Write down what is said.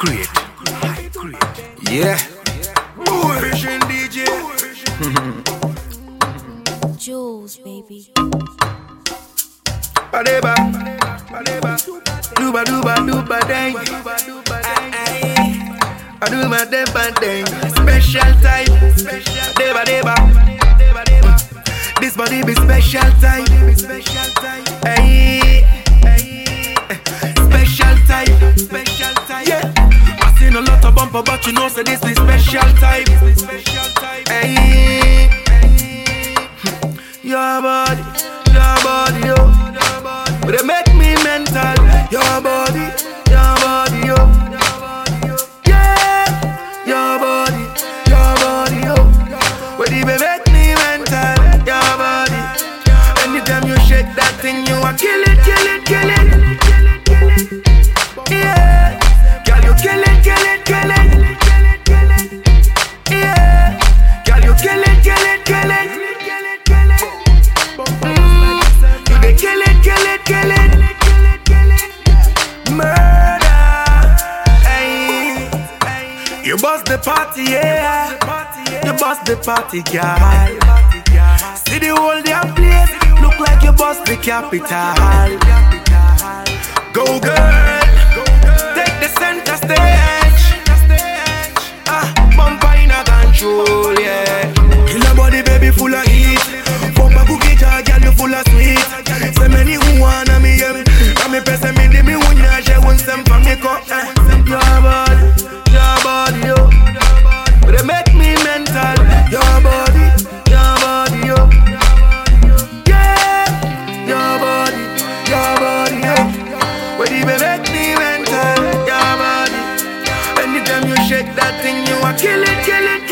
grade. Yeah. Version DJ. Jules, baby. Badeba, duba duba duba dang. I do my deba dang. Special time, deba deba. This body be special time. Hey, special time. Yeah, I seen a lot of bumper, but you know, so this is special time. Hey, your body, yo. But they make me mental. Your body, yo. Yeah, your body, yo. But they make me mental. Your body. Anytime you shake that thing, you are kill it. Yeah, girl, you kill it. Yeah, girl, you kill it. You dey kill it. Murder. Hey. You bust the party, yeah. You bust the party, girl. See the whole damn place. Look like you bust the capital. Go girl, take the center stage. Bumper in a control, yeah. Kill a body, baby, full of heat. Bumper cookie jar, girl, you full of sweet. So many who wanna me, yeah. Me press me, di me when you share one sem from me cup. Your body, yo. But they make me mental. Your body, yo. Yeah, your body, yo. But they make me mental. Your body. Anytime you shake that thing, you are kill it.